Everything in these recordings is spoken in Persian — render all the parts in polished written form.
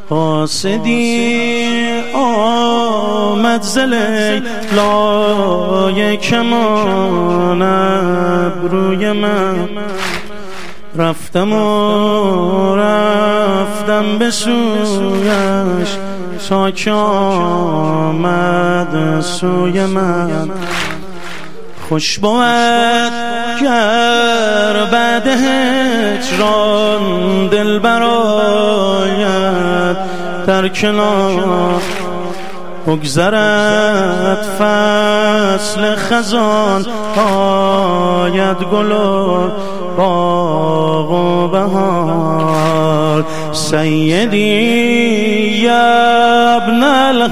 قاصدی آمد ز لیلای کمان ابروی من، رفتم به سویش تا که آمد سوی من. خوش بود گر بعد هجران دل براید در کنار، بگذرد فصل خزان آید گل و باغ و بهار. سیدی یا ابن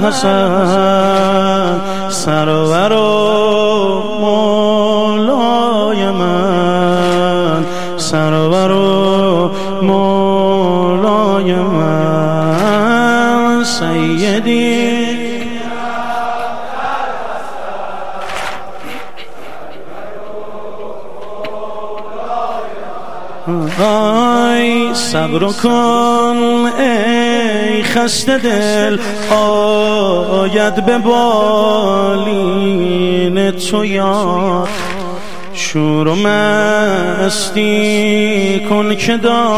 الحسن، سرور و مولای من، سرور و مولای من. سیدی آی صبر کن ای خسته دل، آید به بالین تو یاد. شور و مستی کن که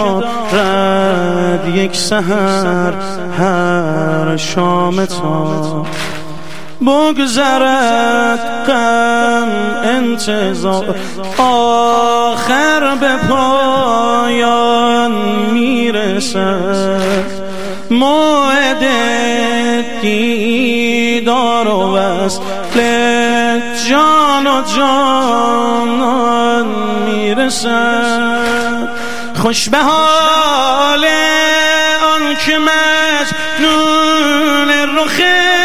دارد یک سحر هر شام تا. بگذرد غم انتظار آخر به پایان میرسد. موعد دیدار و وصل جان و جانان میرسد. خوش به حال آن که مجنون رخ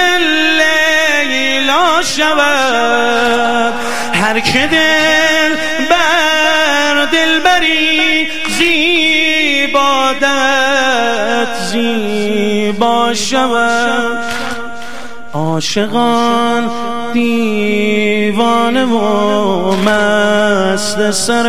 لیلا شود، هر که دل بر دل بری زیبادت زیبا شود. عاشقان دیوانه و مست سر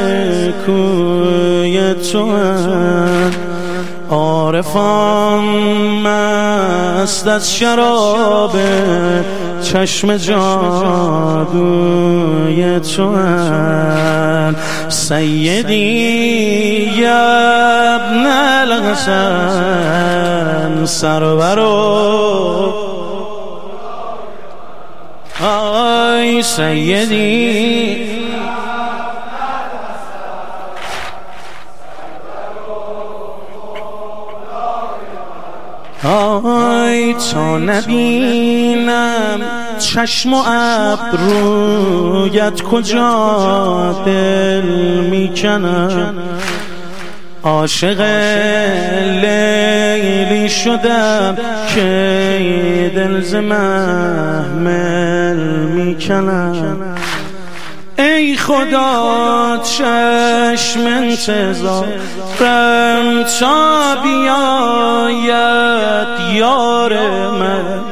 کوی توان، عارفان مست از شراب چشم جادوی توان. سیدی یا ابن الحسن، سرور و آی سیدی آی تا نبینم چشم و ابرویت کجا دل میکنم. عاشق لیلی شدم که دل ز محمل میکنم. ای خدا چشم انتظارم تا بیاید یار من،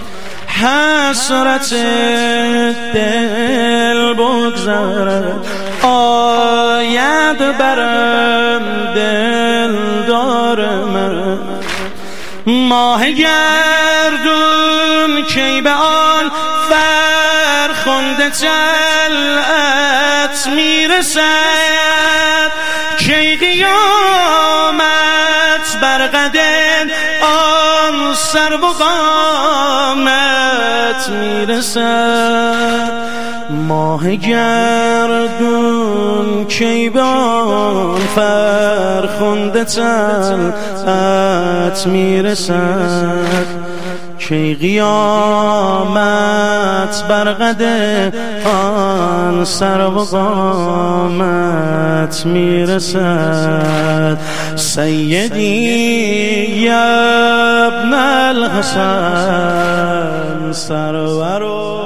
حسرت دل بگذرد آید برم دلدار من. ماه گردون کی به آن فرخنده طلعت میرسد، کی قیامت بر قد آن سرو و قامت میرسد. ماه گردون کی به آن فرخنده طلعت میرسد، کی قیامت بر قد آن سرو و قامت میرسد. سیدی یا ابن الحسن، سرور